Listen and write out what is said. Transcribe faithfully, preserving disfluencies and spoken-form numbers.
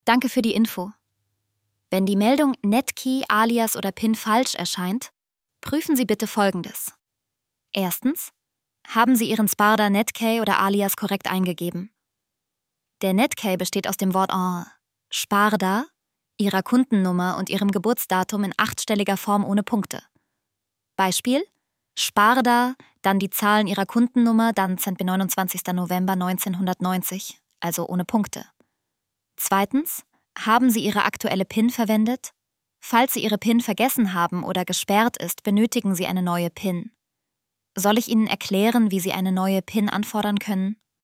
Danke für die Info. Wenn die Meldung Netkey, Alias oder PIN falsch erscheint, prüfen Sie bitte Folgendes. Erstens, haben Sie Ihren Sparda Netkey oder Alias korrekt eingegeben? Der Netkey besteht aus dem Wort en Sparda, Ihrer Kundennummer und Ihrem Geburtsdatum in achtstelliger Form ohne Punkte. Beispiel: Sparda, dann die Zahlen Ihrer Kundennummer, dann sind wir neunundzwanzigster November neunzehnhundertneunzig, also ohne Punkte. Zweitens, haben Sie Ihre aktuelle PIN verwendet? Falls Sie Ihre PIN vergessen haben oder gesperrt ist, benötigen Sie eine neue PIN. Soll ich Ihnen erklären, wie Sie eine neue PIN anfordern können?